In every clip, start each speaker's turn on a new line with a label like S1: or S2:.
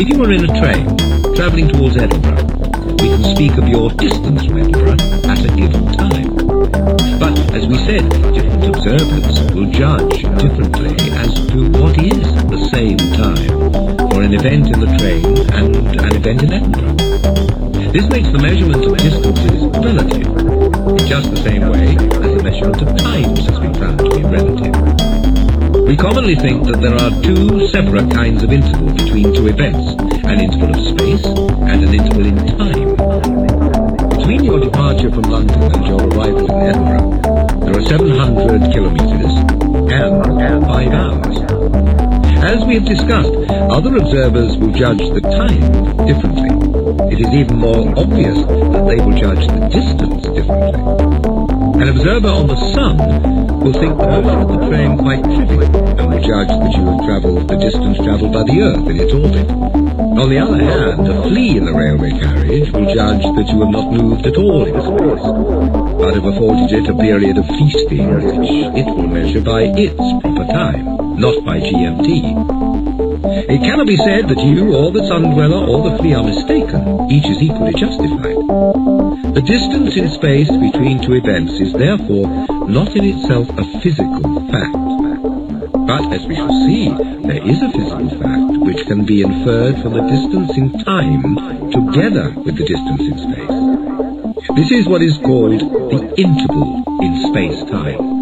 S1: If you were in a train, travelling towards Edinburgh, we can speak of your distance from Edinburgh at a given time. But, as we said, different observers will judge differently as to what is the same time for an event in the train and an event in Edinburgh. This makes the measurement of distances relative, in just the same way as the measurement of times has been found to be relative. We commonly think that there are two separate kinds of interval between two events, an interval of space and an interval in time. Between your departure from London and your arrival in Edinburgh, there are 700 kilometres and 5 hours. As we have discussed, other observers will judge the time differently. It is even more obvious that they will judge the distance differently. An observer on the Sun will think the motion of the train quite trivial and will judge that you have travelled the distance travelled by the Earth in its orbit. On the other hand, a flea in the railway carriage will judge that you have not moved at all in space, but have afforded it a period of feasting which it will measure by its proper time, not by GMT. It cannot be said that you, or the Sun dweller, or the flea are mistaken. Each is equally justified. The distance in space between two events is therefore not in itself a physical fact. But, as we shall see, there is a physical fact which can be inferred from the distance in time together with the distance in space. This is what is called the interval in space-time.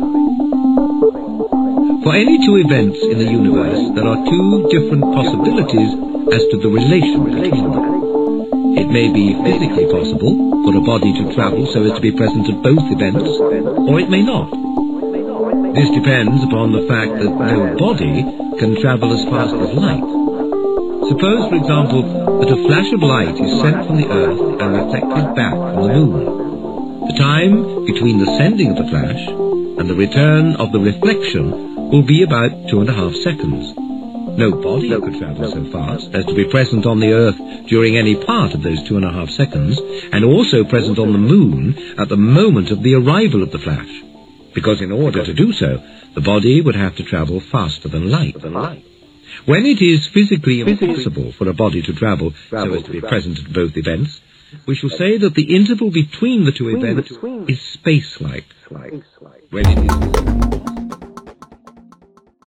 S1: For any two events in the universe, there are two different possibilities as to the relation between them. It may be physically possible for a body to travel so as to be present at both events, or it may not. This depends upon the fact that no body can travel as fast as light. Suppose, for example, that a flash of light is sent from the Earth and reflected back from the Moon. The time between the sending of the flash and the return of the reflection will be about 2.5 seconds. No body could travel so fast as to be present on the Earth during any part of those 2.5 seconds, and also present on the Moon at the moment of the arrival of the flash, because in order to do so, the body would have to travel faster than light. When it is physically impossible for a body to travel so as to be present at both events, we shall say that the interval between the two events is space-like. When it is